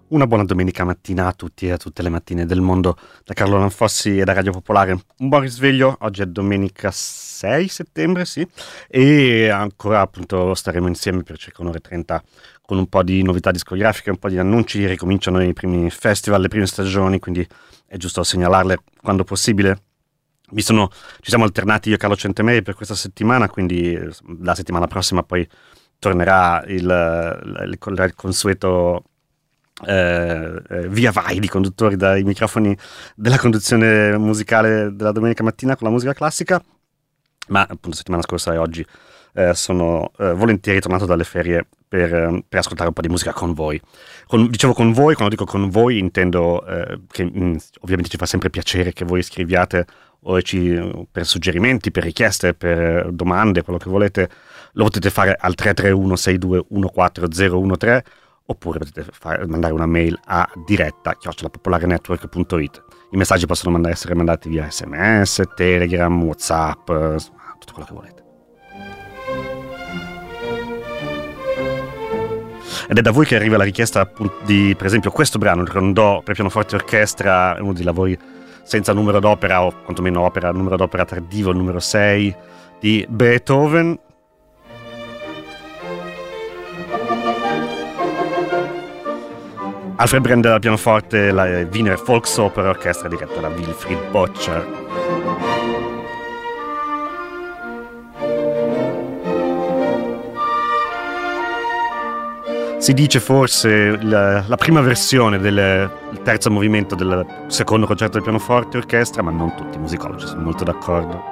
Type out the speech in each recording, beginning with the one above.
Una buona domenica mattina a tutti e a tutte le mattine del mondo da Carlo Lanfossi e da Radio Popolare. Un buon risveglio, oggi è domenica 6 settembre, sì, e ancora appunto staremo insieme per circa un'ora e 30 con un po' di novità discografiche, un po' di annunci, ricominciano i primi festival, le prime stagioni, quindi è giusto segnalarle quando possibile. Ci siamo alternati io e Carlo Centemeri per questa settimana, quindi la settimana prossima poi tornerà il consueto via vai di conduttori dai microfoni della conduzione musicale della domenica mattina con la musica classica, ma appunto settimana scorsa e oggi sono volentieri tornato dalle ferie per ascoltare un po' di musica con voi. Dicevo con voi, quando dico con voi intendo che ovviamente ci fa sempre piacere che voi scriviate per suggerimenti, per richieste, per domande, quello che volete, lo potete fare al 331 6214013 oppure potete mandare una mail a diretta@popolarenetwork.it. I messaggi possono essere mandati via SMS, Telegram, WhatsApp, tutto quello che volete. Ed è da voi che arriva la richiesta di, per esempio, questo brano, il rondò per pianoforte e orchestra, uno dei lavori senza numero d'opera, o quantomeno numero d'opera tardivo, il numero 6 di Beethoven. Alfred Brendel al pianoforte, la Wiener Volksoper orchestra diretta da Wilfried Böttcher. Si dice forse la prima versione del terzo movimento del secondo concerto del pianoforte orchestra, ma non tutti i musicologi sono molto d'accordo.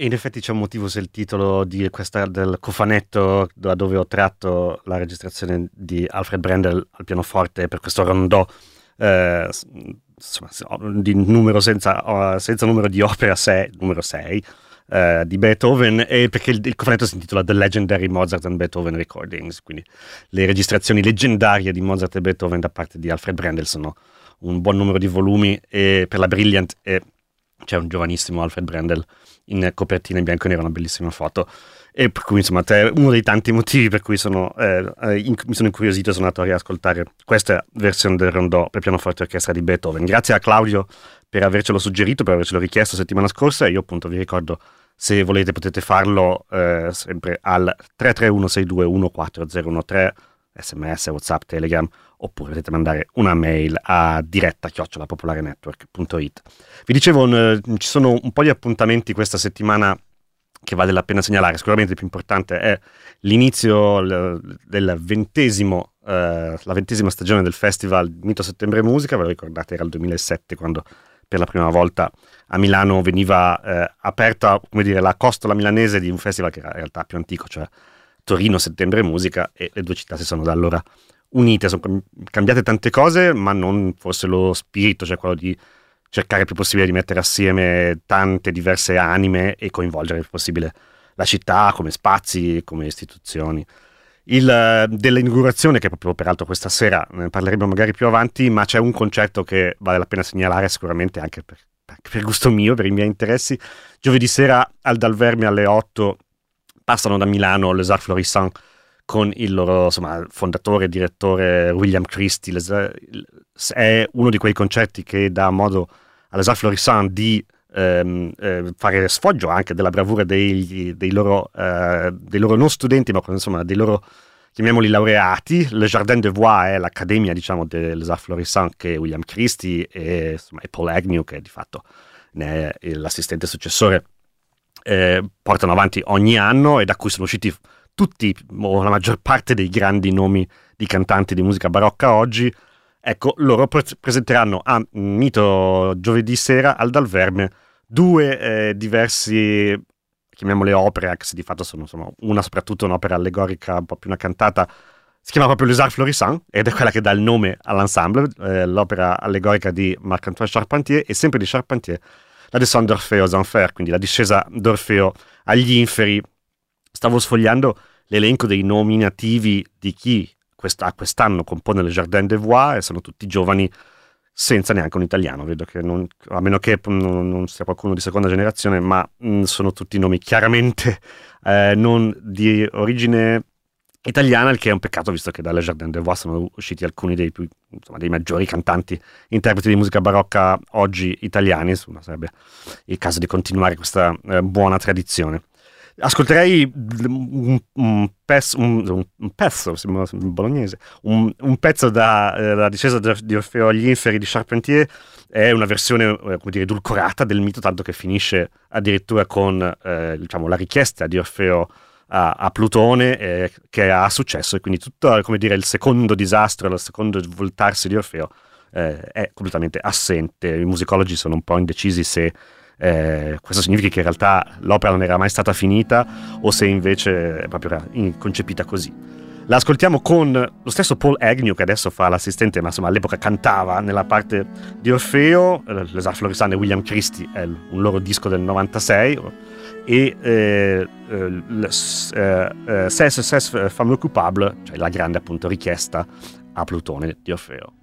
E in effetti c'è un motivo se il titolo di questa, del cofanetto da dove ho tratto la registrazione di Alfred Brendel al pianoforte per questo rondò insomma, di numero senza numero di opera numero 6 di Beethoven, e perché il cofanetto si intitola The Legendary Mozart and Beethoven Recordings, quindi le registrazioni leggendarie di Mozart e Beethoven da parte di Alfred Brendel. Sono un buon numero di volumi, e per la Brilliant c'è un giovanissimo Alfred Brendel in copertina in bianco e nero, una bellissima foto, e per cui insomma è uno dei tanti motivi per cui mi sono incuriosito e sono andato a riascoltare questa versione del rondò per pianoforte e orchestra di Beethoven. Grazie a Claudio per avercelo suggerito, per avercelo richiesto settimana scorsa. Io appunto vi ricordo, se volete potete farlo sempre al 331-621-4013, SMS, WhatsApp, Telegram, oppure potete mandare una mail a diretta@popolarenetwork.it. Vi dicevo, ci sono un po' di appuntamenti questa settimana che vale la pena segnalare. Sicuramente il più importante è l'inizio del la 20ª stagione del festival Mito Settembre Musica. Ve lo ricordate, era il 2007 quando per la prima volta a Milano veniva aperta, come dire, la costola milanese di un festival che era in realtà più antico, cioè Torino Settembre Musica, e le due città si sono da allora unite. Sono cambiate tante cose, ma non forse lo spirito, cioè quello di cercare il più possibile di mettere assieme tante diverse anime e coinvolgere il più possibile la città come spazi, come istituzioni. Dell'inaugurazione, che è proprio peraltro questa sera, ne parleremo magari più avanti, ma c'è un concetto che vale la pena segnalare sicuramente anche per gusto mio, per i miei interessi. Giovedì sera al Dal Verme alle 8 passano da Milano Les Arts Florissants con il loro fondatore e direttore William Christie. È uno di quei concerti che dà modo all'Les Arts Florissants di fare sfoggio anche della bravura dei loro non studenti, ma insomma dei loro, chiamiamoli, laureati. Le Jardin des Voix è l'accademia, diciamo, dell'Les Arts Florissants, che William Christie e Paul Agnew, che di fatto ne è l'assistente successore, portano avanti ogni anno, e da cui sono usciti tutti o la maggior parte dei grandi nomi di cantanti di musica barocca oggi. Ecco, loro presenteranno a Mito giovedì sera al Dal Verme due diversi, chiamiamole opere, anche se di fatto sono una soprattutto un'opera allegorica, un po' più una cantata. Si chiama proprio Les Arts Florissants ed è quella che dà il nome all'ensemble, l'opera allegorica di Marc-Antoine Charpentier, e sempre di Charpentier la Descente d'Orfeo aux Enfers, quindi la discesa d'Orfeo agli inferi. Stavo sfogliando l'elenco dei nominativi di chi quest'anno compone le Jardin des Voix, e sono tutti giovani senza neanche un italiano. Vedo che a meno che non sia qualcuno di seconda generazione, ma sono tutti nomi chiaramente non di origine italiana, il che è un peccato, visto che dalle Jardin des Voix sono usciti alcuni dei maggiori cantanti interpreti di musica barocca oggi italiani. Sarebbe il caso di continuare questa buona tradizione. Ascolterei un pezzo bolognese, un pezzo da discesa di Orfeo agli inferi di Charpentier. È una versione, come dire, edulcorata del mito, tanto che finisce addirittura con la richiesta di Orfeo a Plutone, che ha successo, e quindi tutto, come dire, il secondo disastro, il secondo voltarsi di Orfeo è completamente assente. I musicologi sono un po' indecisi se questo significa che in realtà l'opera non era mai stata finita, o se invece è proprio concepita così. La ascoltiamo con lo stesso Paul Agnew, che adesso fa l'assistente, ma insomma all'epoca cantava nella parte di Orfeo. Les Arts Florissants e William Christie è un loro disco del 96, e C'est fameux coupable, cioè la grande appunto richiesta a Plutone di Orfeo.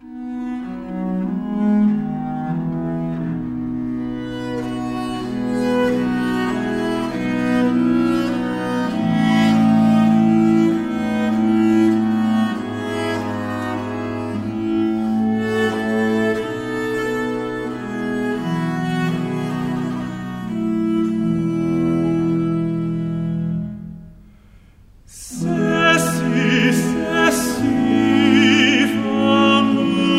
C'est si, fameux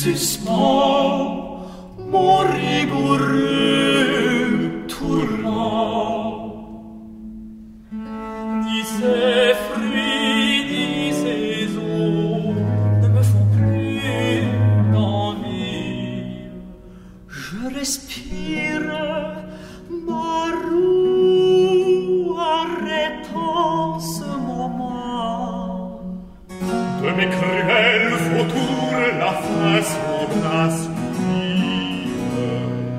suspend mon rigoureux tourment. Ni ces fruits, ni ces eaux ne me font plus envie. Je respire ma roue arrêtant ce moment. De mes cruels vautours la fin sera suivre.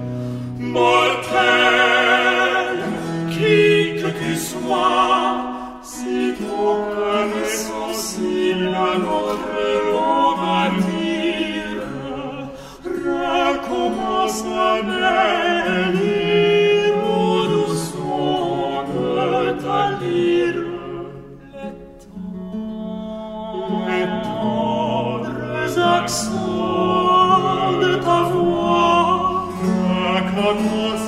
Mortel, qui que tu sois, si ton cœur est sensible à notre longue attire, recommence à m'élire au doux son de ta lyre. Les tendres accents de ta voix recommence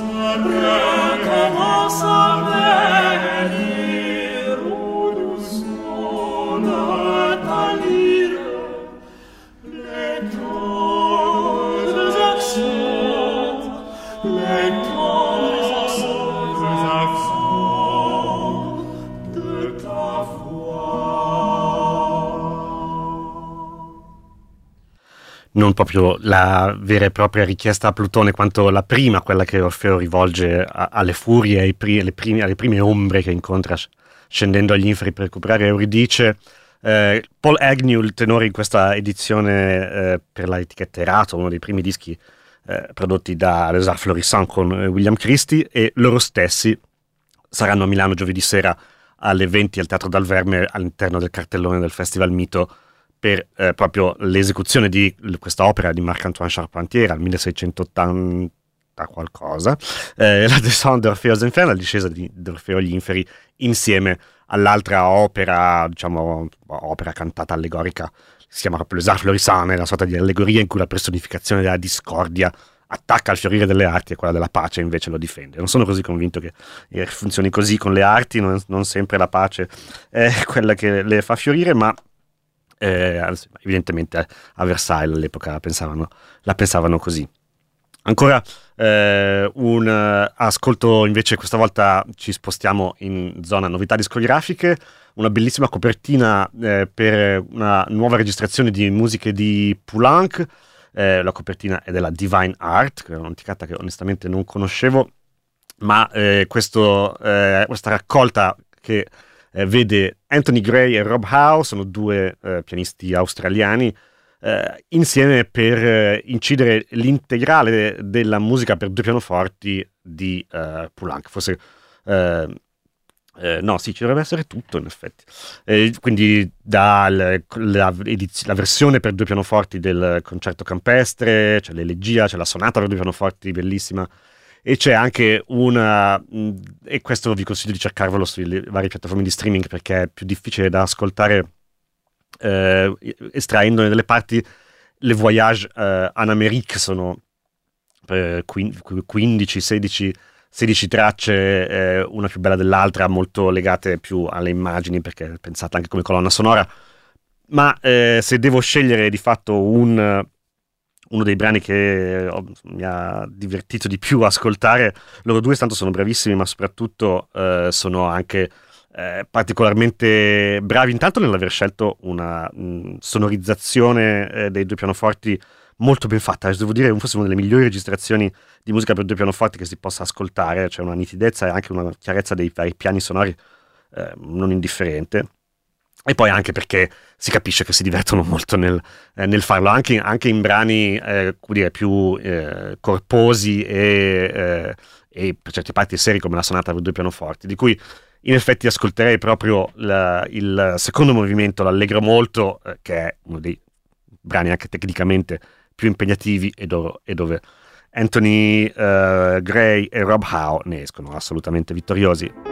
à m'élire au doux son de ta lyre. Les tendres accents de ta Non proprio la vera e propria richiesta a Plutone, quanto la prima, quella che Orfeo rivolge alle furie, alle prime ombre che incontra scendendo agli inferi per recuperare Euridice. Paul Agnew, il tenore in questa edizione per la etichetta Erato, uno dei primi dischi prodotti da Les Arts Florissants con William Christie, e loro stessi saranno a Milano giovedì sera alle 20 al Teatro Dal Verme, all'interno del cartellone del Festival Mito, per proprio l'esecuzione di questa opera di Marc-Antoine Charpentier al 1680 qualcosa, la Descente d'Orfeo aux Enfers, la discesa di Orfeo agli inferi, insieme all'altra opera, diciamo, opera cantata allegorica, si chiama proprio Les Arts Florissants, è una sorta di allegoria in cui la personificazione della discordia attacca al fiorire delle arti e quella della pace invece lo difende. Non sono così convinto che funzioni così con le arti, non sempre la pace è quella che le fa fiorire, ma evidentemente a Versailles all'epoca la pensavano così. Ancora un ascolto invece, questa volta ci spostiamo in zona novità discografiche, una bellissima copertina per una nuova registrazione di musiche di Poulenc. La copertina è della Divine Art, che è un'anticata che onestamente non conoscevo, ma questa raccolta che vede Anthony Gray e Rob Howe, sono due pianisti australiani, insieme per incidere l'integrale della musica per due pianoforti di Poulenc. Forse no, sì, ci dovrebbe essere tutto in effetti. Quindi la versione per due pianoforti del concerto campestre, c'è l'elegia, c'è la sonata per due pianoforti bellissima, e c'è anche e questo vi consiglio di cercarvelo sulle varie piattaforme di streaming, perché è più difficile da ascoltare estraendone delle parti. Le Voyages en Amérique sono 15-16 tracce, una più bella dell'altra, molto legate più alle immagini, perché è pensata anche come colonna sonora. Ma se devo scegliere di fatto uno dei brani che mi ha divertito di più ascoltare, loro due tanto sono bravissimi, ma soprattutto sono anche particolarmente bravi intanto nell'aver scelto una sonorizzazione dei due pianoforti molto ben fatta. Devo dire, forse una delle migliori registrazioni di musica per due pianoforti che si possa ascoltare. C'è una nitidezza e anche una chiarezza dei vari piani sonori non indifferente. E poi anche perché si capisce che si divertono molto nel farlo, anche in brani più corposi e per certi parti seri, come la sonata per due pianoforti, di cui in effetti ascolterei proprio il secondo movimento, l'Allegro molto, che è uno dei brani anche tecnicamente più impegnativi e dove Anthony Gray e Rob Howe ne escono assolutamente vittoriosi.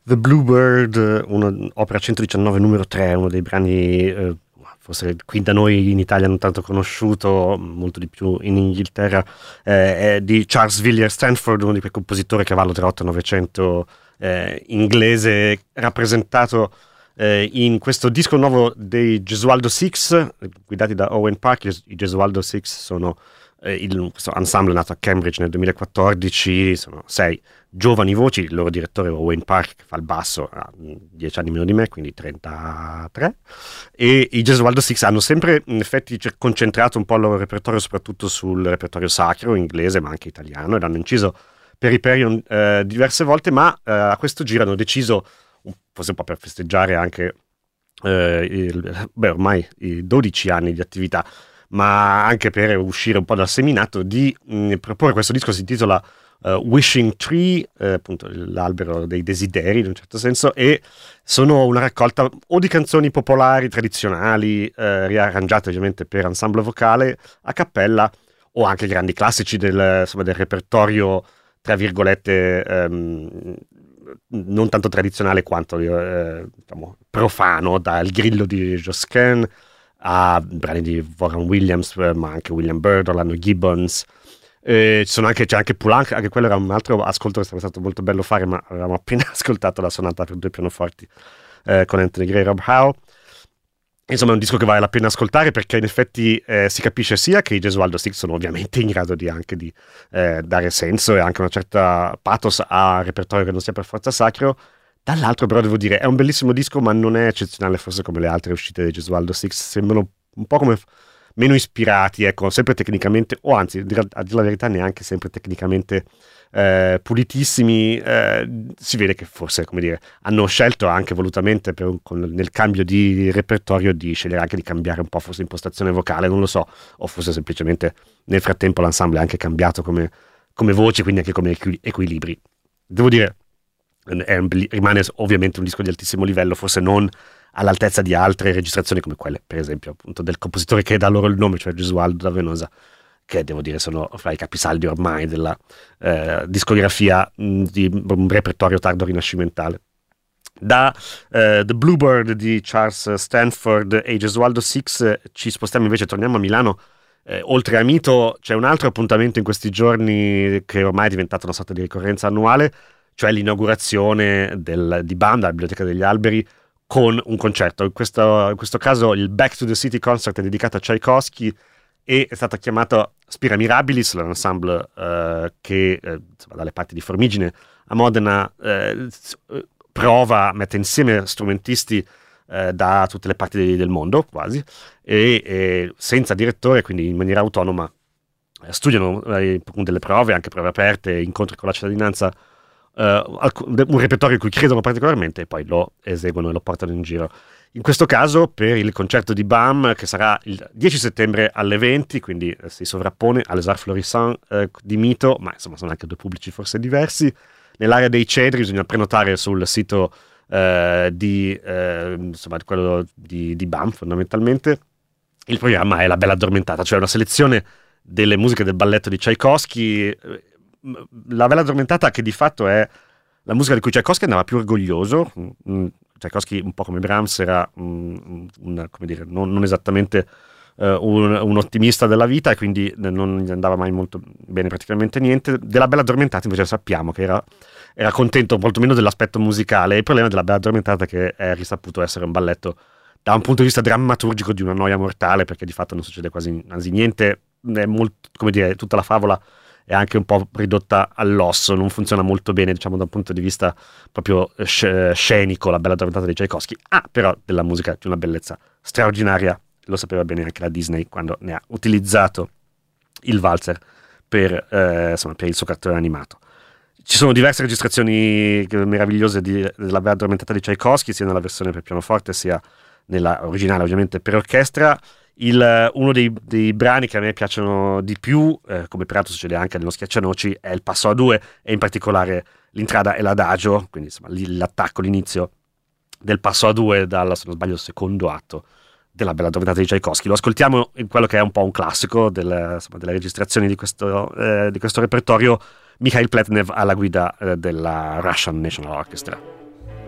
The Bluebird, un'opera 119 numero 3, uno dei brani forse qui da noi in Italia non tanto conosciuto, molto di più in Inghilterra, è di Charles Villiers Stanford, uno di quei compositori a cavallo tra 8 e 900 inglese, rappresentato in questo disco nuovo dei Gesualdo Six, guidati da Owen Park. I Gesualdo Six sono questo ensemble nato a Cambridge nel 2014, sono 6 giovani voci, il loro direttore Owen Park, che fa il basso, ha 10 anni meno di me, quindi 33, e i Gesualdo Six hanno sempre in effetti concentrato un po' il loro repertorio soprattutto sul repertorio sacro inglese ma anche italiano, ed hanno inciso per Hyperion diverse volte, ma a questo giro hanno deciso, forse un po' per festeggiare anche ormai i 12 anni di attività, ma anche per uscire un po' dal seminato, di proporre questo disco. Si intitola Wishing Tree, appunto l'albero dei desideri in un certo senso, e sono una raccolta o di canzoni popolari tradizionali riarrangiate ovviamente per ensemble vocale a cappella, o anche grandi classici del repertorio tra virgolette non tanto tradizionale quanto diciamo, profano, dal Grillo di Josquin a brani di Vaughan Williams, ma anche William Byrd, Orlando Gibbons. C'è anche Poulenc, anche quello era un altro ascolto che sarebbe stato molto bello fare, ma avevamo appena ascoltato la sonata per 2 pianoforti con Anthony Gray e Rob Howe. Insomma, è un disco che vale la pena ascoltare, perché in effetti si capisce sia che i Gesualdo Six sono ovviamente in grado di anche di dare senso e anche una certa pathos a repertorio che non sia per forza sacro. Dall'altro però devo dire, è un bellissimo disco, ma non è eccezionale forse come le altre uscite dei Gesualdo Six. Sembrano un po' come meno ispirati, ecco, sempre tecnicamente, o anzi, a dire la verità, neanche sempre tecnicamente pulitissimi. Si vede che forse, come dire, hanno scelto anche volutamente nel cambio di repertorio di scegliere anche di cambiare un po' forse impostazione vocale, non lo so, o forse semplicemente nel frattempo l'ensemble è anche cambiato come voci, quindi anche come equilibri. Devo dire, rimane ovviamente un disco di altissimo livello, forse non all'altezza di altre registrazioni come quelle, per esempio, appunto del compositore che dà loro il nome, cioè Gesualdo da Venosa, che devo dire sono fra i capisaldi ormai della discografia di un repertorio tardo rinascimentale. Da The Bluebird di Charles Stanford e Gesualdo Six ci spostiamo invece, torniamo a Milano. Oltre a Mito c'è un altro appuntamento in questi giorni che ormai è diventato una sorta di ricorrenza annuale, cioè l'inaugurazione di BAM, dalla Biblioteca degli Alberi, con un concerto. In questo caso il Back to the City Concert è dedicato a Tchaikovsky e è stato chiamato Spira Mirabilis, l'ensemble che dalle parti di Formigine a Modena mette insieme strumentisti da tutte le parti del mondo quasi, e senza direttore, quindi in maniera autonoma studiano delle prove, anche prove aperte, incontri con la cittadinanza, un repertorio in cui credono particolarmente, e poi lo eseguono e lo portano in giro. In questo caso per il concerto di BAM, che sarà il 10 settembre alle 20, quindi si sovrappone all'Es Arts Florissants di Mito, ma insomma sono anche 2 pubblici forse diversi. Nell'area dei Cedri bisogna prenotare sul sito quello di BAM fondamentalmente. Il programma è La Bella Addormentata, cioè una selezione delle musiche del balletto di Tchaikovsky. La Bella Addormentata, che di fatto è la musica di cui Tchaikovsky andava più orgoglioso. Tchaikovsky, un po' come Brahms, era come dire, non esattamente un ottimista della vita, e quindi non gli andava mai molto bene praticamente niente. Della Bella Addormentata invece sappiamo che era contento molto meno dell'aspetto musicale. Il problema della Bella Addormentata è che è risaputo essere un balletto da un punto di vista drammaturgico di una noia mortale, perché di fatto non succede quasi niente. È molto, come dire, tutta la favola è anche un po' ridotta all'osso, non funziona molto bene, diciamo, da un punto di vista proprio scenico, La Bella Addormentata di Tchaikovsky. Però della musica di una bellezza straordinaria, lo sapeva bene anche la Disney quando ne ha utilizzato il valzer per il suo cartone animato. Ci sono diverse registrazioni meravigliose della Bella Addormentata di Tchaikovsky, sia nella versione per pianoforte sia nella originale ovviamente per orchestra. Uno dei brani che a me piacciono di più, come peraltro succede anche nello Schiaccianoci, è il passo a 2, e in particolare l'intrada e l'adagio, quindi insomma l'attacco, l'inizio del passo a 2 se non sbaglio, il secondo atto della Bella Addormentata di Tchaikovsky. Lo ascoltiamo in quello che è un po' un classico delle registrazioni di questo repertorio, Mikhail Pletnev alla guida della Russian National Orchestra.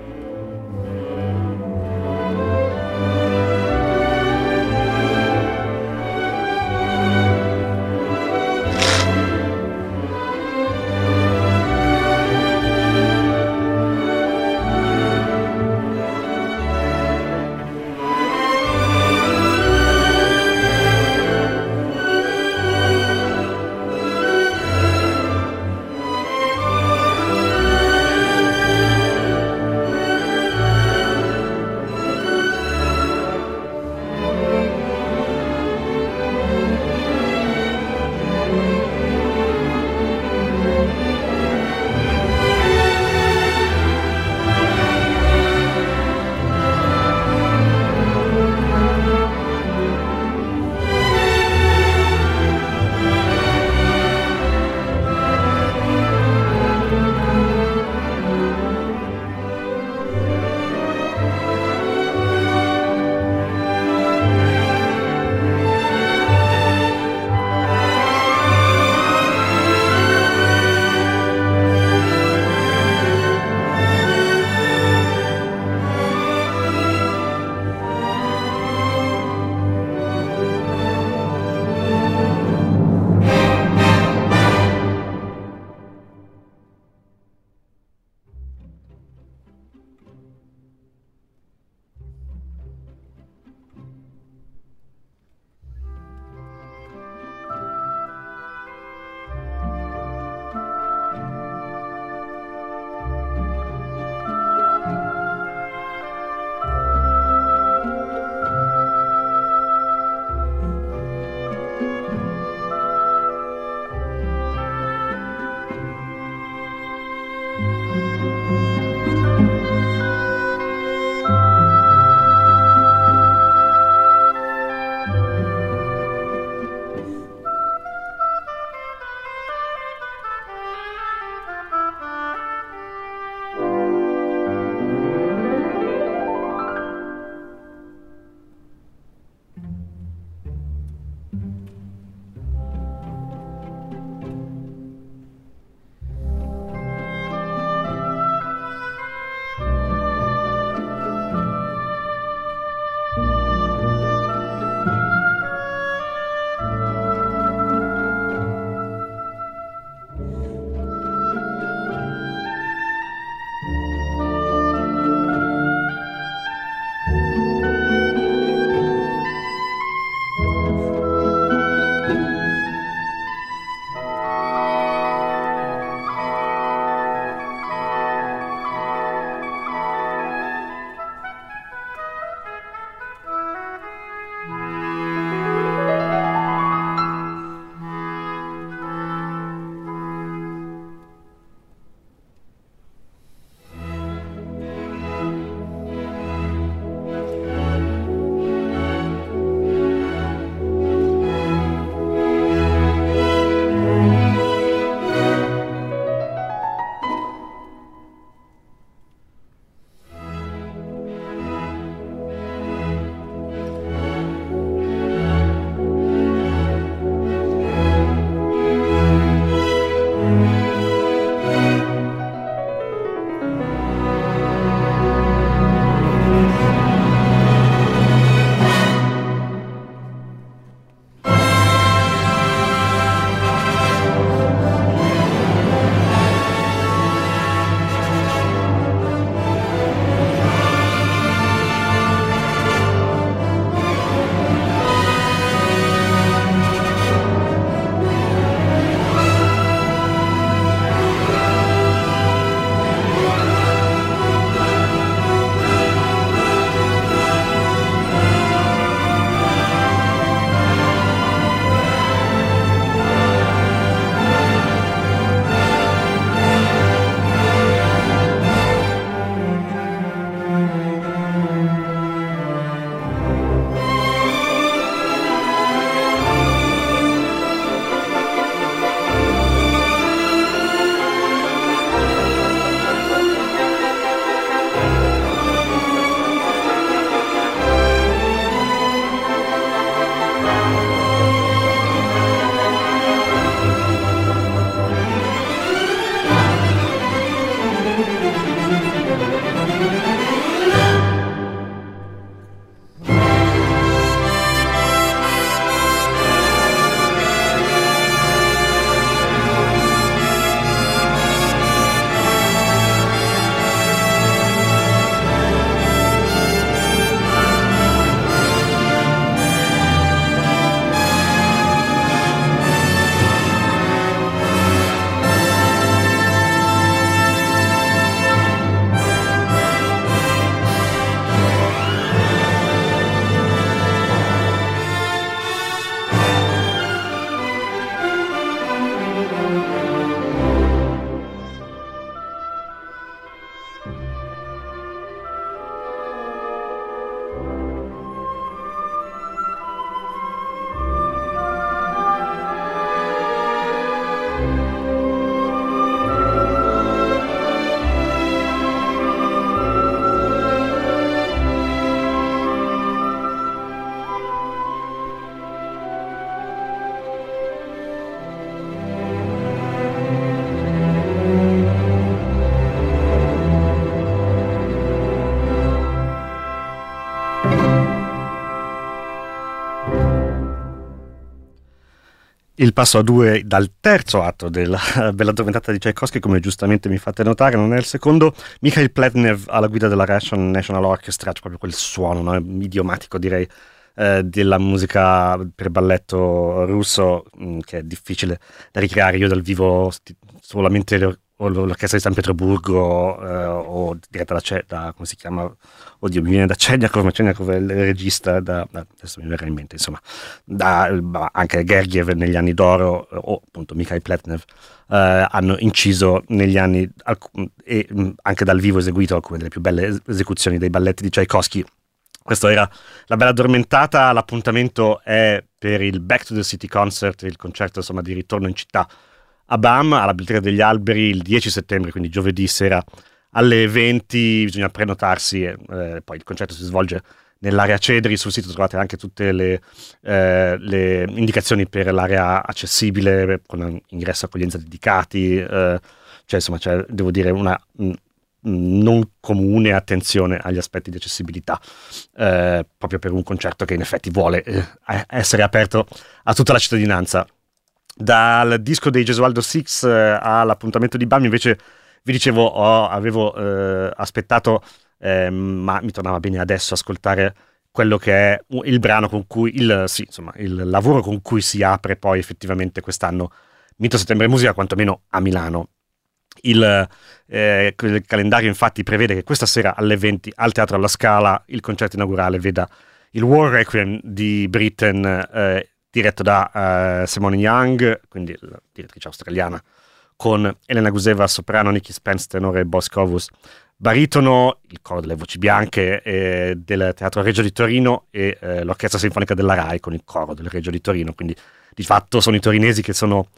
Il passo a due dal terzo atto della Bella Addormentata di Tchaikovsky, come giustamente mi fate notare, non è il secondo. Mikhail Pletnev alla guida della Russian National Orchestra, c'è proprio quel suono, no, idiomatico, direi, della musica per balletto russo, che è difficile da ricreare. Io dal vivo solamente l'orchestra di San Pietroburgo o diretta da come si chiama? Oddio, mi viene da Cernakov, ma Cernakov è il regista, adesso mi verrà in mente, insomma, anche Gergiev negli anni d'oro, o appunto Mikhail Pletnev, hanno inciso negli anni, e anche dal vivo eseguito alcune delle più belle esecuzioni dei balletti di Tchaikovsky. Questa era La Bella Addormentata. L'appuntamento è per il Back to the City Concert, il concerto insomma di ritorno in città a BAM, alla Biblioteca degli Alberi, il 10 settembre, quindi giovedì sera alle 20. Bisogna prenotarsi, poi il concerto si svolge nell'area Cedri. Sul sito trovate anche tutte le indicazioni per l'area accessibile, con ingresso e accoglienza dedicati, cioè insomma c'è, devo dire, una non comune attenzione agli aspetti di accessibilità, proprio per un concerto che in effetti vuole essere aperto a tutta la cittadinanza. Dal disco dei Gesualdo Six all'appuntamento di BAM invece vi dicevo avevo aspettato, ma mi tornava bene adesso ascoltare quello che è il brano con cui il lavoro con cui si apre poi effettivamente quest'anno Mito Settembre Musica, quantomeno a Milano. Il calendario infatti prevede che questa sera alle 20 al Teatro alla Scala il concerto inaugurale veda il War Requiem di Britten, diretto da Simone Young, quindi la direttrice australiana, con Elena Guseva soprano, Nicky Spence tenore e Boscovus baritono, il coro delle voci bianche del Teatro Regio di Torino e l'Orchestra Sinfonica della RAI con il coro del Regio di Torino. Quindi di fatto sono i torinesi che sono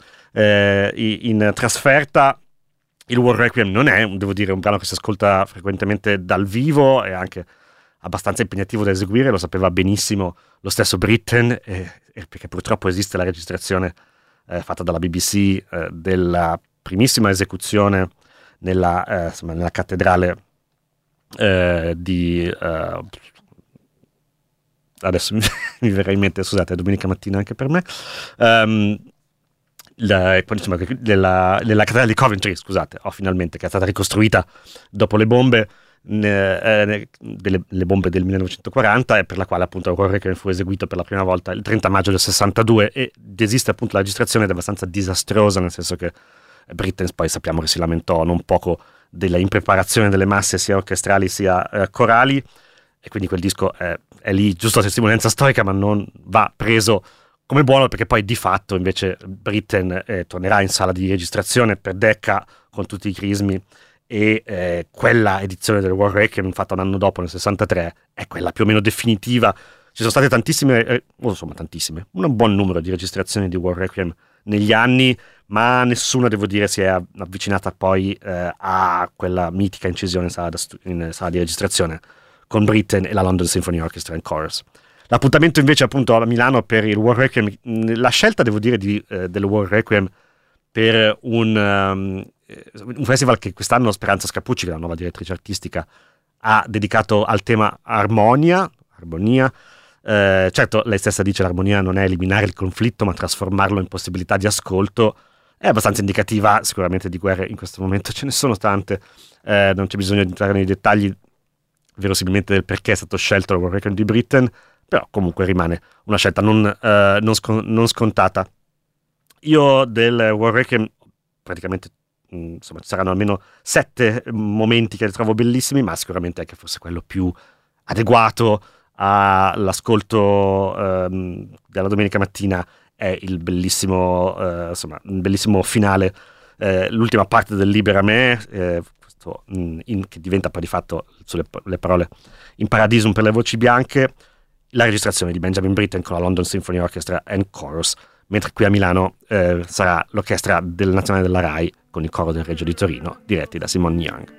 in trasferta. Il War Requiem non è, devo dire, un brano che si ascolta frequentemente dal vivo, è anche abbastanza impegnativo da eseguire, lo sapeva benissimo lo stesso Britten, perché purtroppo esiste la registrazione fatta dalla BBC della primissima esecuzione nella cattedrale di... adesso mi verrà in mente, scusate, è domenica mattina anche per me, della cattedrale di Coventry, scusate, finalmente, che è stata ricostruita dopo le bombe, le bombe del 1940, e per la quale appunto il War Requiem fu eseguito per la prima volta il 30 maggio del 62, ed esiste appunto la registrazione ed è abbastanza disastrosa, nel senso che Britten poi sappiamo che si lamentò non poco della impreparazione delle masse sia orchestrali sia corali, e quindi quel disco è lì giusto a testimonianza storica, ma non va preso come buono, perché poi di fatto invece Britten tornerà in sala di registrazione per Decca con tutti i crismi, e quella edizione del War Requiem fatta un anno dopo, nel 63, è quella più o meno definitiva. Ci sono state tantissime, un buon numero di registrazioni di War Requiem negli anni, ma nessuna, devo dire, si è avvicinata poi a quella mitica incisione in sala di registrazione con Britten e la London Symphony Orchestra and Chorus. L'appuntamento invece appunto a Milano per il War Requiem, la scelta, devo dire, del War Requiem per un festival che quest'anno Speranza Scappucci, che è la nuova direttrice artistica, ha dedicato al tema armonia. Certo, lei stessa dice l'armonia non è eliminare il conflitto ma trasformarlo in possibilità di ascolto. È abbastanza indicativa, sicuramente di guerre in questo momento ce ne sono tante, non c'è bisogno di entrare nei dettagli verosimilmente del perché è stato scelto il War Requiem di Britten, però comunque rimane una scelta non scontata. Io del War Requiem praticamente, insomma, ci saranno almeno 7 momenti che trovo bellissimi, ma sicuramente anche forse quello più adeguato all'ascolto della domenica mattina è il bellissimo un bellissimo finale, l'ultima parte del Libera Me, che diventa poi di fatto sulle le parole In Paradisum per le voci bianche, la registrazione di Benjamin Britten con la London Symphony Orchestra and Chorus, mentre qui a Milano sarà l'orchestra del Nazionale della RAI con il coro del Regio di Torino, diretti da Simone Young.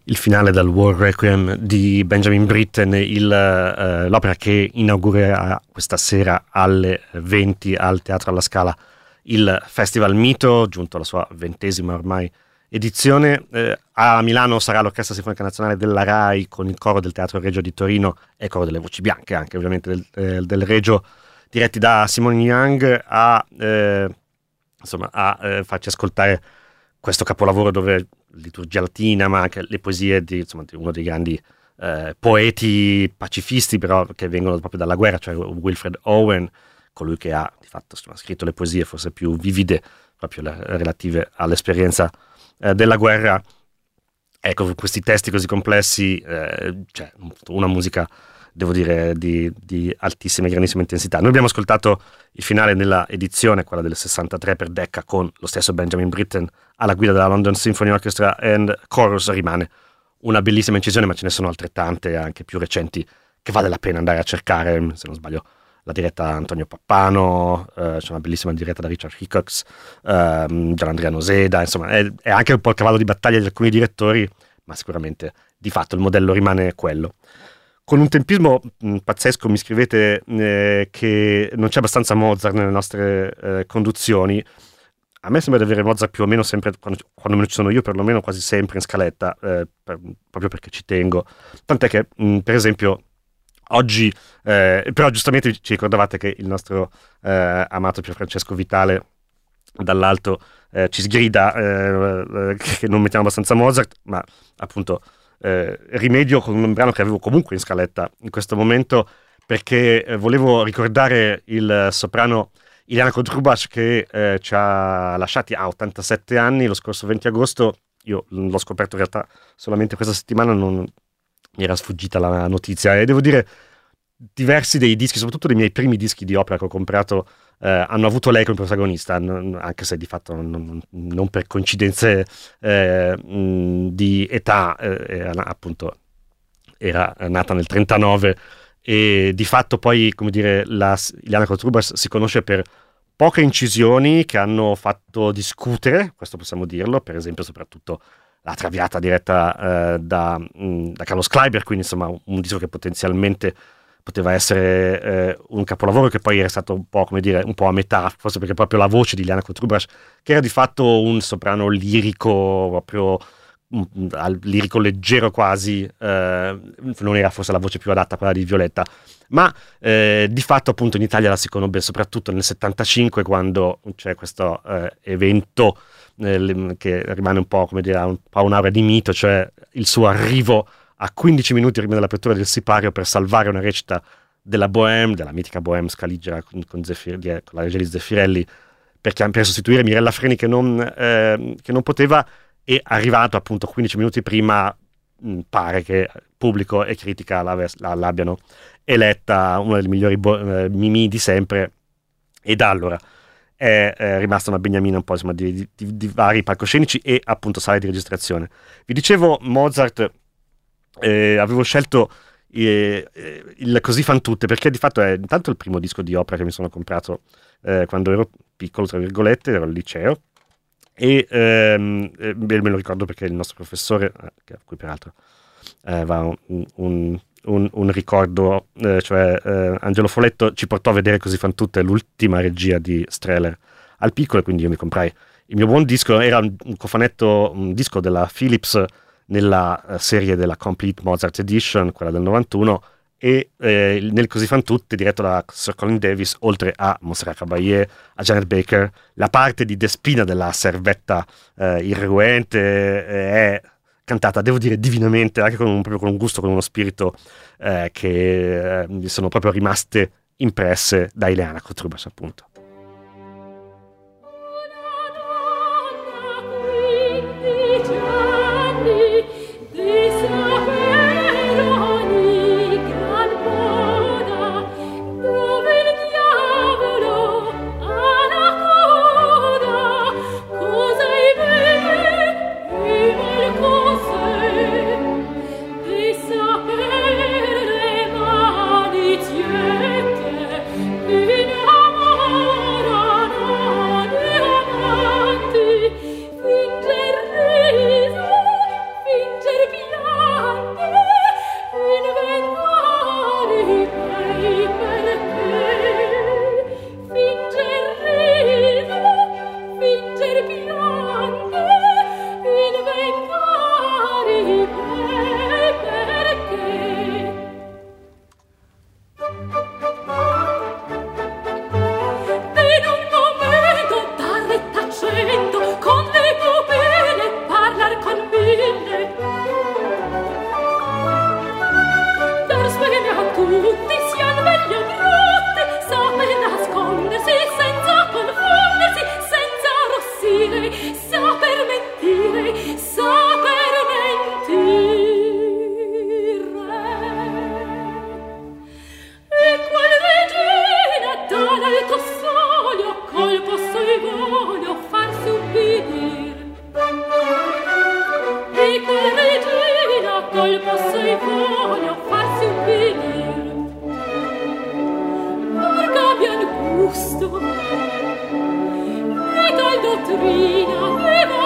il finale dal War Requiem di Benjamin Britten, l'opera che inaugurerà questa sera alle 20 al Teatro alla Scala il Festival Mito, giunto alla sua 20ª ormai edizione. A Milano sarà l'Orchestra Sinfonica Nazionale della RAI con il coro del Teatro Regio di Torino e il coro delle Voci Bianche, anche ovviamente del Regio, diretti da Simone Young a farci ascoltare questo capolavoro dove liturgia latina, ma anche le poesie di uno dei grandi poeti pacifisti, però che vengono proprio dalla guerra, cioè Wilfred Owen, colui che ha di fatto scritto le poesie forse più vivide, proprio relative all'esperienza della guerra. Ecco, questi testi così complessi, cioè una musica, devo dire, di altissima e grandissima intensità. Noi abbiamo ascoltato il finale nella edizione, quella del 63 per Decca, con lo stesso Benjamin Britten alla guida della London Symphony Orchestra and Chorus. Rimane una bellissima incisione, ma ce ne sono altrettante, anche più recenti, che vale la pena andare a cercare. Se non sbaglio, la diretta Antonio Pappano, c'è una bellissima diretta da Richard Hickox, Gianandrea Noseda, insomma è anche un po' il cavallo di battaglia di alcuni direttori, ma sicuramente di fatto il modello rimane quello. Con un tempismo pazzesco mi scrivete che non c'è abbastanza Mozart nelle nostre conduzioni. A me sembra di avere Mozart più o meno sempre, quando me ne ci sono io, perlomeno quasi sempre in scaletta, proprio perché ci tengo. Tant'è che, per esempio, oggi, però giustamente ci ricordavate che il nostro amato Pier Francesco Vitale dall'alto ci sgrida che non mettiamo abbastanza Mozart, ma appunto rimedio con un brano che avevo comunque in scaletta in questo momento, perché volevo ricordare il soprano Iliana Kotrubash, che ci ha lasciati a 87 anni lo scorso 20 agosto. Io l'ho scoperto in realtà solamente questa settimana, non mi era sfuggita la notizia, e devo dire diversi dei dischi, soprattutto dei miei primi dischi di opera che ho comprato, hanno avuto lei come protagonista, anche se di fatto non per coincidenze di età, appunto era nata nel 39 e di fatto poi, come dire, Iliana Kotrubash si conosce per poche incisioni che hanno fatto discutere, questo possiamo dirlo, per esempio soprattutto la Traviata diretta da Carlos Kleiber, quindi insomma un disco che potenzialmente poteva essere un capolavoro, che poi era stato un po', come dire, un po' a metà, forse perché proprio la voce di Iliana Kotrubash, che era di fatto un soprano lirico, proprio lirico leggero quasi, non era forse la voce più adatta, quella di Violetta, ma di fatto appunto in Italia la si conobbe soprattutto nel 75, quando c'è questo evento che rimane un po', come dire, un po' un'aura di mito, cioè il suo arrivo a 15 minuti prima dell'apertura del sipario per salvare una recita della Bohème, della mitica Bohème Scaligera con la regia di Zeffirelli, per sostituire Mirella Freni che non poteva, e arrivato appunto 15 minuti prima pare che pubblico e critica l'abbiano eletta una delle migliori Mimì di sempre, e da allora è rimasta una beniamina un po' insomma di vari palcoscenici e appunto sale di registrazione. Vi dicevo, Mozart, avevo scelto il Così fan tutte perché di fatto è intanto il primo disco di opera che mi sono comprato quando ero piccolo, tra virgolette, ero al liceo, e me lo ricordo perché il nostro professore, a cui peraltro va un ricordo, cioè Angelo Foletto, ci portò a vedere Così fan tutte, l'ultima regia di Strehler al piccolo, e quindi io mi comprai il mio buon disco. Era un cofanetto, un disco della Philips nella serie della Complete Mozart Edition, quella del 91, e nel Così fan tutte, diretto da Sir Colin Davis, oltre a Montserrat Caballé, a Janet Baker, la parte di Despina della servetta irruente è cantata, devo dire, divinamente, anche proprio con un gusto, con uno spirito che sono proprio rimaste impresse da Iliana Kotrubash, appunto. In amor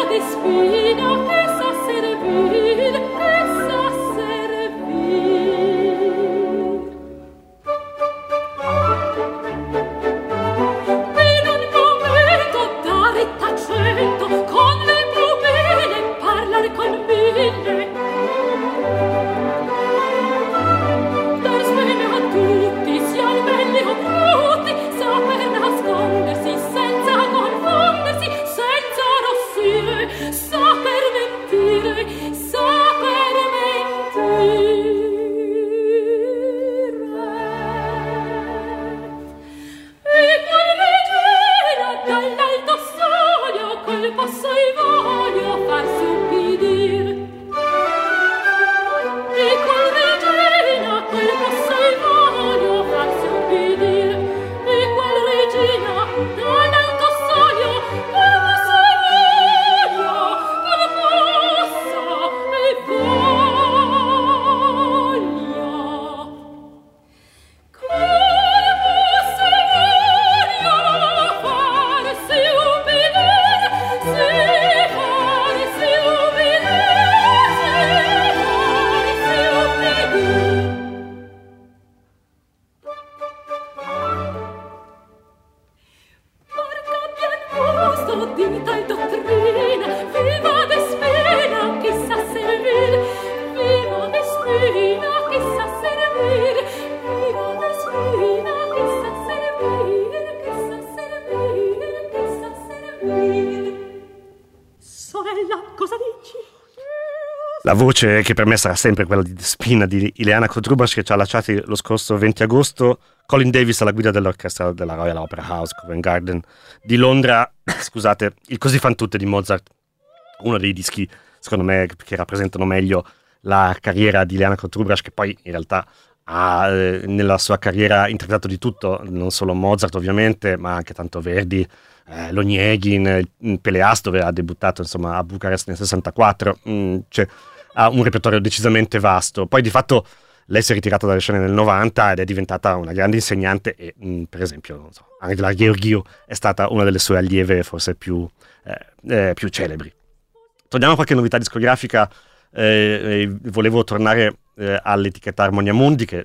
La voce che per me sarà sempre quella di Despina di Ileana Kotrubash, che ci ha lasciati lo scorso 20 agosto, Colin Davis alla guida dell'orchestra della Royal Opera House Covent Garden di Londra. Scusate, il Così fan tutte di Mozart, uno dei dischi secondo me che rappresentano meglio la carriera di Ileana Kotrubash, che poi in realtà ha nella sua carriera interpretato di tutto, non solo Mozart ovviamente, ma anche tanto Verdi, l'Onieghin, Peleas, dove ha debuttato insomma a Bucarest nel 64, cioè ha un repertorio decisamente vasto. Poi di fatto lei si è ritirata dalle scene nel 90 ed è diventata una grande insegnante e per esempio non so, Angela Gheorghiu è stata una delle sue allieve forse più celebri. Torniamo a qualche novità discografica. Volevo tornare all'etichetta Harmonia Mundi, che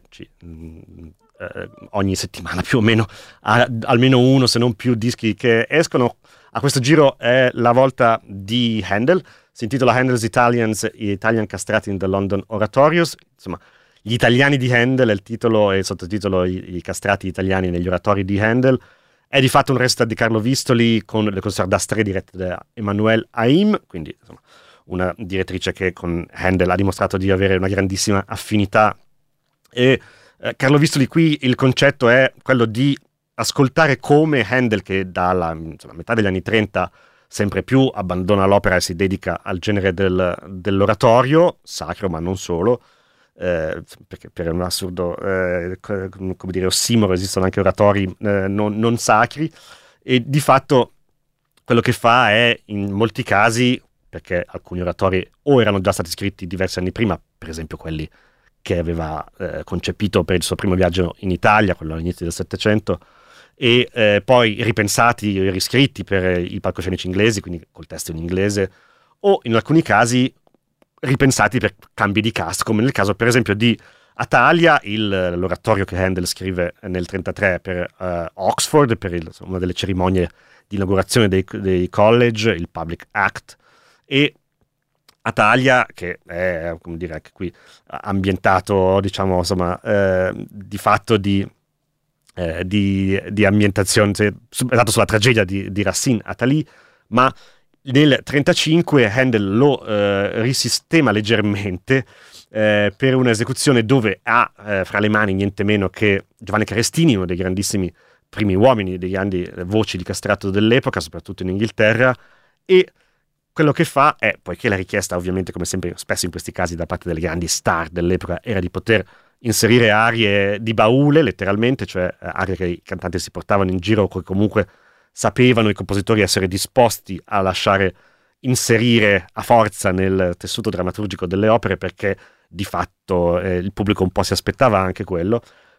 ogni settimana più o meno ha almeno uno se non più dischi che escono. A questo giro è la volta di Handel, si intitola Handel's Italian Castrati in the London Oratorios, insomma gli italiani di Handel è il titolo e il sottotitolo i castrati italiani negli oratori di Handel. È di fatto un recita di Carlo Vistoli con le Concert d'Astre dirette da Emmanuel Haim, quindi insomma una direttrice che con Handel ha dimostrato di avere una grandissima affinità. E Carlo Vistoli qui il concetto è quello di ascoltare come Handel, che dalla metà degli anni 30 sempre più abbandona l'opera e si dedica al genere dell'oratorio sacro, ma non solo, perché per un assurdo come dire ossimoro esistono anche oratori non sacri, e di fatto quello che fa è in molti casi, perché alcuni oratori o erano già stati scritti diversi anni prima, per esempio quelli che aveva concepito per il suo primo viaggio in Italia, quello all'inizio del Settecento, e poi ripensati e riscritti per i palcoscenici inglesi, quindi col testo in inglese, o in alcuni casi ripensati per cambi di cast, come nel caso per esempio di Atalia, l'oratorio che Handel scrive nel 1933 per Oxford, per una delle cerimonie di inaugurazione dei college, il Public Act, e Atalia, che è, come dire, anche qui ambientato, diciamo, insomma, di fatto di ambientazione, cioè, basato sulla tragedia di Racine Athalie, ma nel 1935 Handel lo risistema leggermente per un'esecuzione dove ha fra le mani niente meno che Giovanni Carestini, uno dei grandissimi primi uomini, dei grandi voci di castrato dell'epoca, soprattutto in Inghilterra, e quello che fa è, poiché la richiesta ovviamente, come sempre spesso in questi casi da parte delle grandi star dell'epoca, era di poter inserire arie di baule, letteralmente, cioè arie che i cantanti si portavano in giro o che comunque sapevano i compositori essere disposti a lasciare inserire a forza nel tessuto drammaturgico delle opere, perché di fatto il pubblico un po' si aspettava anche quello.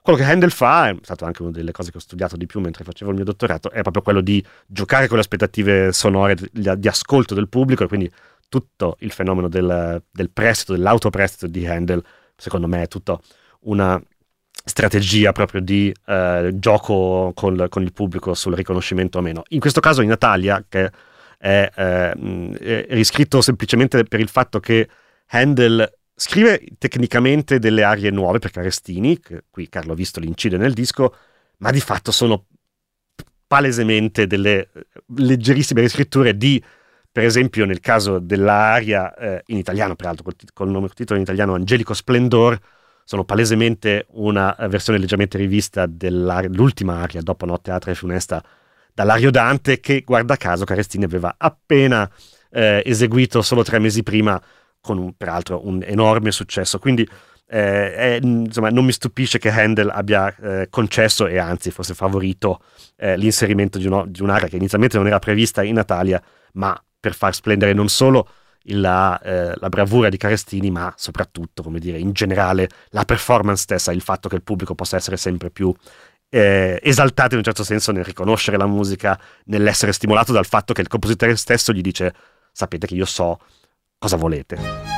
quello che Handel fa, è stato anche una delle cose che ho studiato di più mentre facevo il mio dottorato, è proprio quello di giocare con le aspettative sonore di ascolto del pubblico, e quindi tutto il fenomeno del prestito, dell'autoprestito di Handel, secondo me è tutta una strategia proprio di gioco con il pubblico sul riconoscimento o meno. In questo caso in Italia, che è riscritto semplicemente per il fatto che Handel scrive tecnicamente delle arie nuove per Carestini, che qui Carlo Vistoli incide nel disco, ma di fatto sono palesemente delle leggerissime riscritture di, per esempio nel caso dell'aria in italiano, peraltro col nome titolo in italiano Angelico Splendor, sono palesemente una versione leggermente rivista dell'ultima aria dopo Notte atra e funesta dall'Ario Dante, che guarda caso Carestini aveva appena eseguito solo 3 mesi prima, con peraltro un enorme successo. Quindi insomma, non mi stupisce che Handel abbia concesso e anzi forse favorito l'inserimento di un'aria che inizialmente non era prevista in Italia, ma per far splendere non solo la bravura di Carestini, ma soprattutto, come dire, in generale la performance stessa, il fatto che il pubblico possa essere sempre più esaltato in un certo senso nel riconoscere la musica, nell'essere stimolato dal fatto che il compositore stesso gli dice: sapete che io so cosa volete.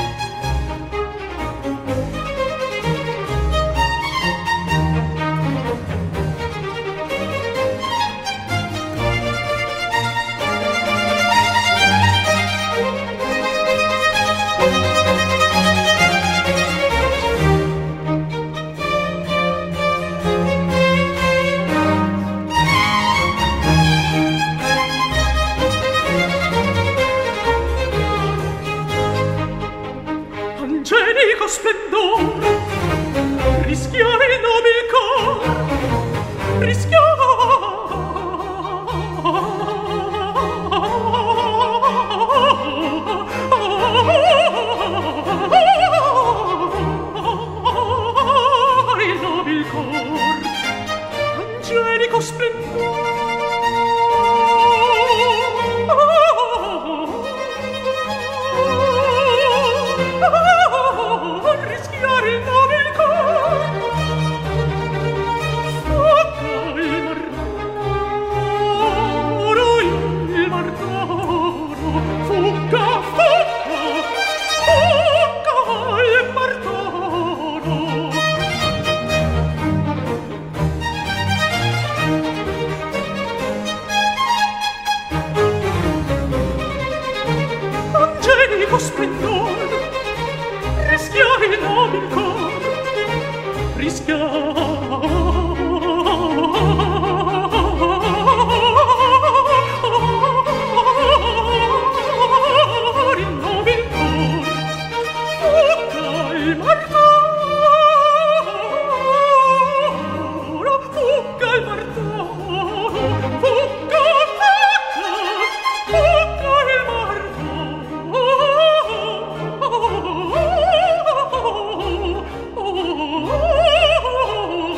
Splendore, rischiare il nobile cor, rischiare il nobile cor, angelico splendore. Splendore, rischiare il nobile cor, rischiare il nobile cor, fugga il martoro, fugga il martoro, fugga il martoro.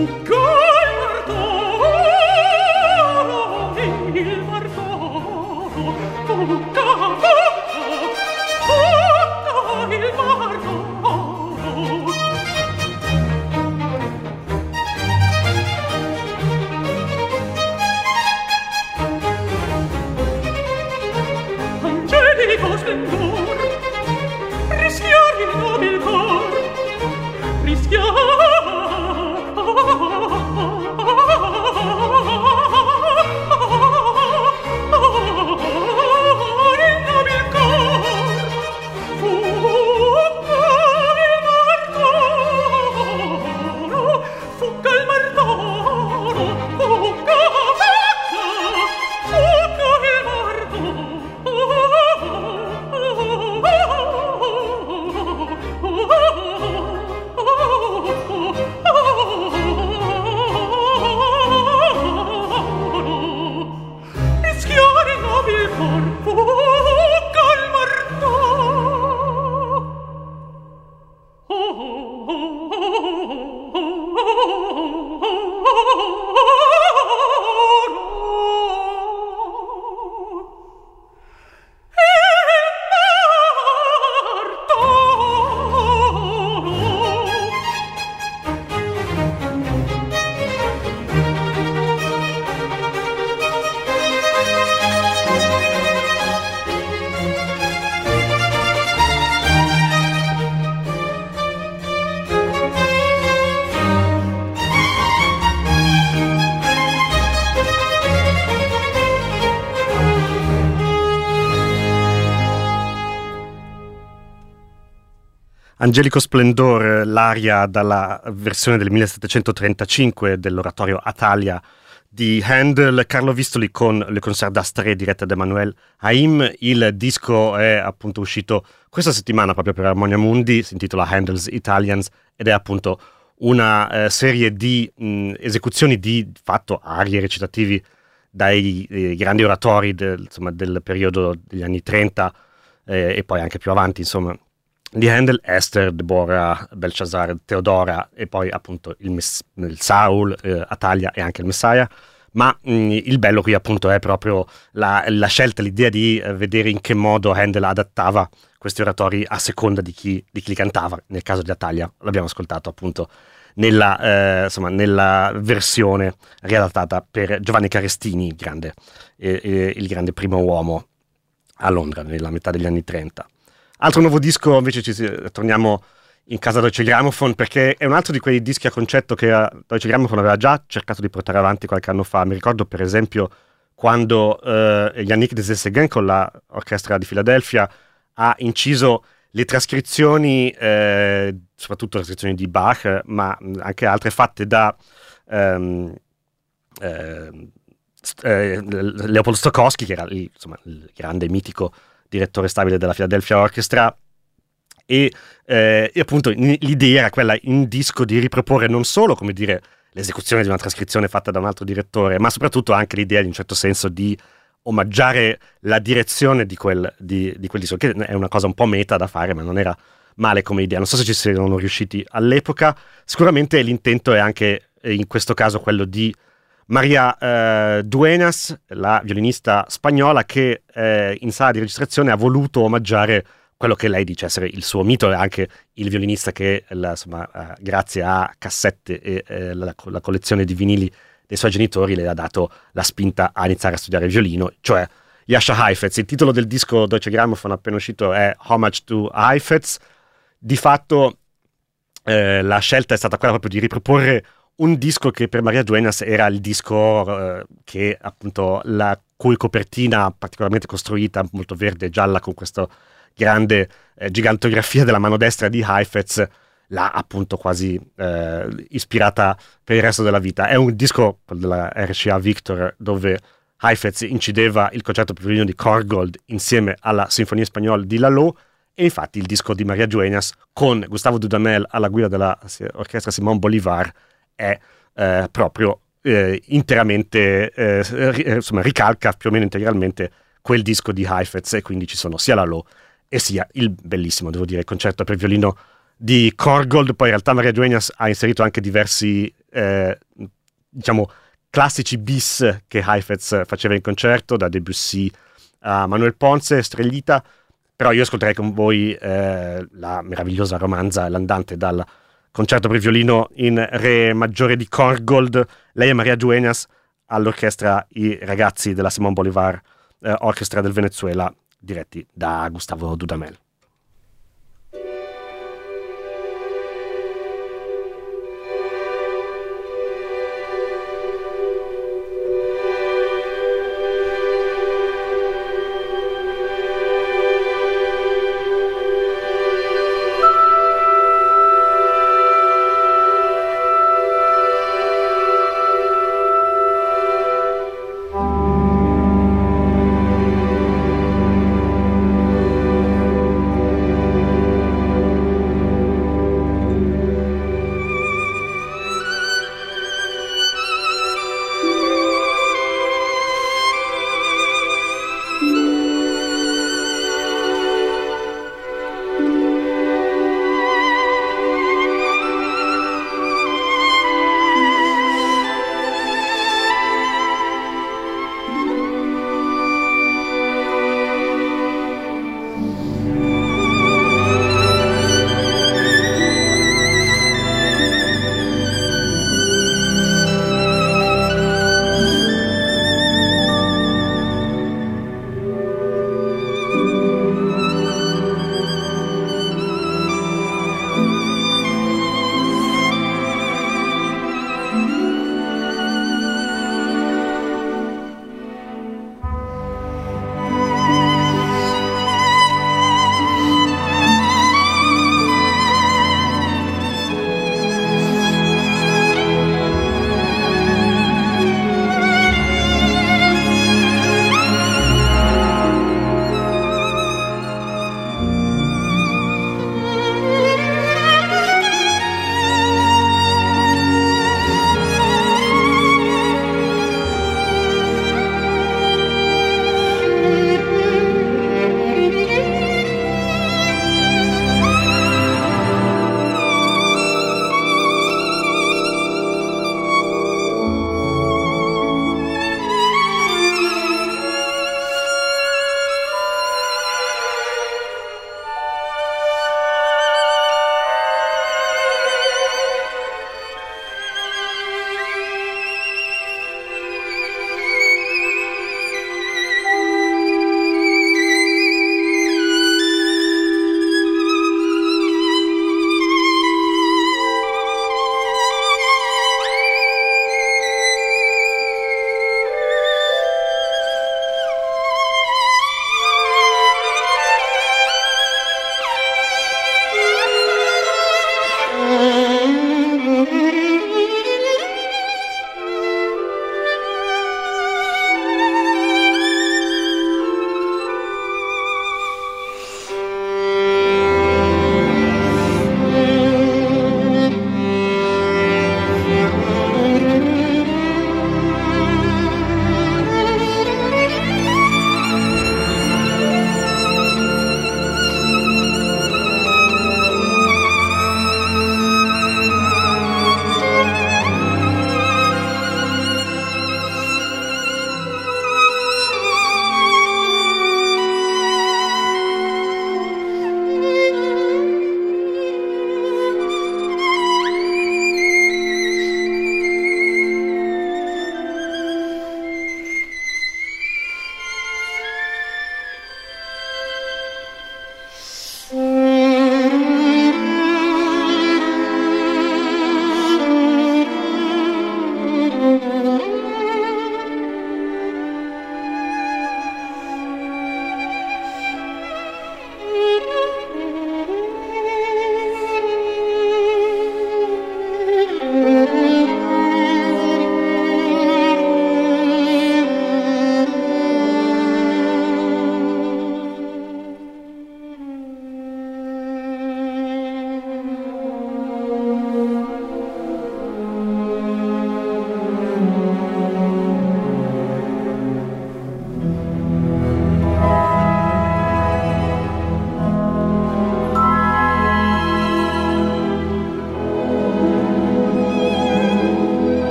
Angelico Splendor, l'aria dalla versione del 1735 dell'oratorio Atalia di Handel, Carlo Vistoli con Le Concert d'Astre diretta da Emmanuel Haim. Il disco è appunto uscito questa settimana proprio per Harmonia Mundi, si intitola Handel's Italians ed è appunto una serie di esecuzioni di fatto arie recitativi dai grandi oratori del periodo degli anni 30 e poi anche più avanti, insomma, di Handel, Esther, Deborah, Belshazzar, Teodora e poi appunto il Saul, Atalia e anche il Messiah. Ma il bello qui appunto è proprio la scelta, l'idea di vedere in che modo Handel adattava questi oratori a seconda di chi li cantava. Nel caso di Atalia l'abbiamo ascoltato appunto nella versione riadattata per Giovanni Carestini, il grande primo uomo a Londra nella metà degli anni 30. Altro nuovo disco, invece torniamo in casa Deutsche Grammophon, perché è un altro di quei dischi a concetto che Deutsche Grammophon aveva già cercato di portare avanti qualche anno fa. Mi ricordo per esempio quando Yannick Nézet-Séguin con l'orchestra di Filadelfia ha inciso le trascrizioni, soprattutto le trascrizioni di Bach, ma anche altre fatte da Leopold Stokowski, che era il grande mitico direttore stabile della Philadelphia Orchestra, e appunto l'idea era quella in disco di riproporre non solo, come dire, l'esecuzione di una trascrizione fatta da un altro direttore, ma soprattutto anche l'idea in un certo senso di omaggiare la direzione di quel disco, che è una cosa un po' meta da fare, ma non era male come idea. Non so se ci siano riusciti all'epoca. Sicuramente l'intento è anche in questo caso quello di Maria Duenas, la violinista spagnola che in sala di registrazione ha voluto omaggiare quello che lei dice essere il suo mito, e anche il violinista che grazie a cassette e la collezione di vinili dei suoi genitori le ha dato la spinta a iniziare a studiare il violino, cioè Jascha Heifetz. Il titolo del disco Deutsche Grammophon appena uscito è Homage to Heifetz. Di fatto la scelta è stata quella proprio di riproporre un disco che per Maria Duenas era il disco che appunto la cui copertina particolarmente costruita, molto verde e gialla, con questa grande gigantografia della mano destra di Heifetz, l'ha appunto quasi ispirata per il resto della vita. È un disco della RCA Victor dove Heifetz incideva il concerto per violino di Korgold insieme alla Sinfonia Spagnola di Lalo, e infatti il disco di Maria Duenas con Gustavo Dudamel alla guida dell'orchestra Simon Bolivar è proprio interamente, ricalca più o meno integralmente quel disco di Heifetz, e quindi ci sono sia Lalo e sia il bellissimo, devo dire, concerto per violino di Korgold. Poi in realtà Maria Duenas ha inserito anche diversi diciamo, classici bis che Heifetz faceva in concerto, da Debussy a Manuel Ponce, Strellita. Però io ascolterei con voi la meravigliosa romanza L'Andante dal concerto per violino in re maggiore di Korngold. Lei è Maria Dueñas, all'orchestra i ragazzi della Simón Bolívar Orchestra del Venezuela, diretti da Gustavo Dudamel.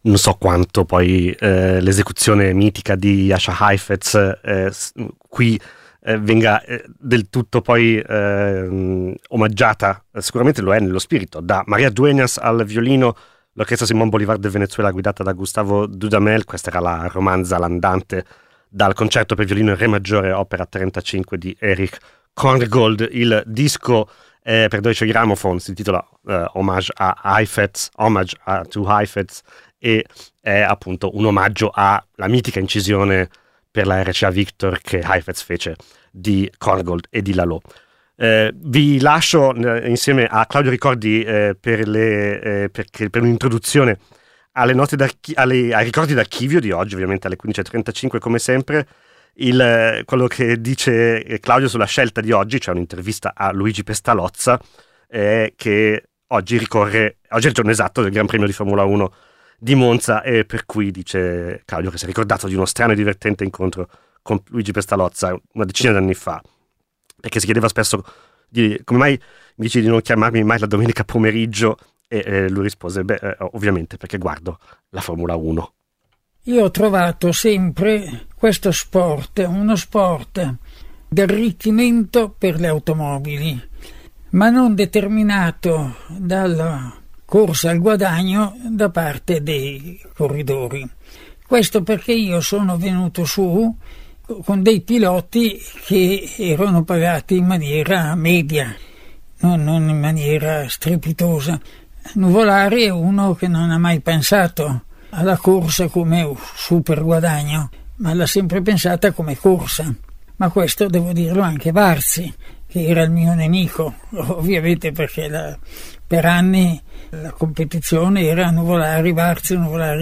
non so quanto poi l'esecuzione mitica di Jascha Heifetz qui venga del tutto poi omaggiata, sicuramente lo è nello spirito, da Maria Dueñas al violino, l'Orchestra Simón Bolívar del Venezuela guidata da Gustavo Dudamel. Questa era la romanza l'andante dal concerto per violino in re maggiore opera 35 di Erich Korngold. Il disco per 12 gramophone si intitola Homage a Heifetz, Homage to Heifetz, e è appunto un omaggio alla mitica incisione per la RCA Victor che Heifetz fece di Korngold e di Lalo. Vi lascio insieme a Claudio Ricordi per un'introduzione alle note ai ricordi d'archivio di oggi, ovviamente alle 15.35 come sempre. Quello che dice Claudio sulla scelta di oggi, c'è un'intervista a Luigi Pestalozza che oggi è il giorno esatto del Gran Premio di Formula 1 di Monza, e per cui dice Claudio che si è ricordato di uno strano e divertente incontro con Luigi Pestalozza una decina d'anni fa, perché si chiedeva spesso come mai mi dici di non chiamarmi mai la domenica pomeriggio, e lui rispose ovviamente perché guardo la Formula 1. Io ho trovato sempre questo sport uno sport di arricchimento per le automobili, ma non determinato dalla corsa al guadagno da parte dei corridori. Questo perché io sono venuto su con dei piloti che erano pagati in maniera media, non in maniera strepitosa. Nuvolari è uno che non ha mai pensato alla corsa come super guadagno, ma l'ha sempre pensata come corsa. Ma questo devo dirlo anche Varzi, che era il mio nemico, ovviamente perché per anni la competizione era Nuvolari-Varzi.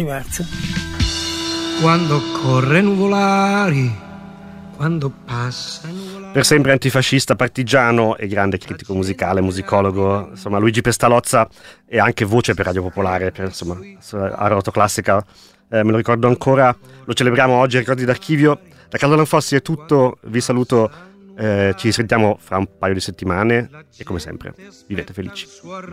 Quando corre Nuvolari, quando passa Nuvolari. Per sempre antifascista, partigiano e grande critico musicale, musicologo, insomma Luigi Pestalozza è anche voce per Radio Popolare, a Rotoclassica, me lo ricordo ancora, lo celebriamo oggi, ricordi d'archivio. Da Carlo Lanfossi è tutto, vi saluto, ci risentiamo fra un paio di settimane e come sempre vivete felici.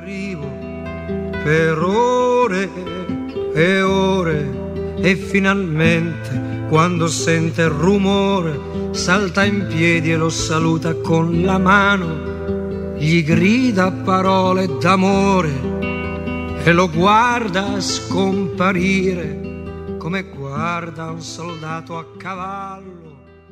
Per ore e ore, e finalmente quando sente il rumore salta in piedi e lo saluta con la mano, gli grida parole d'amore e lo guarda scomparire come guarda un soldato a cavallo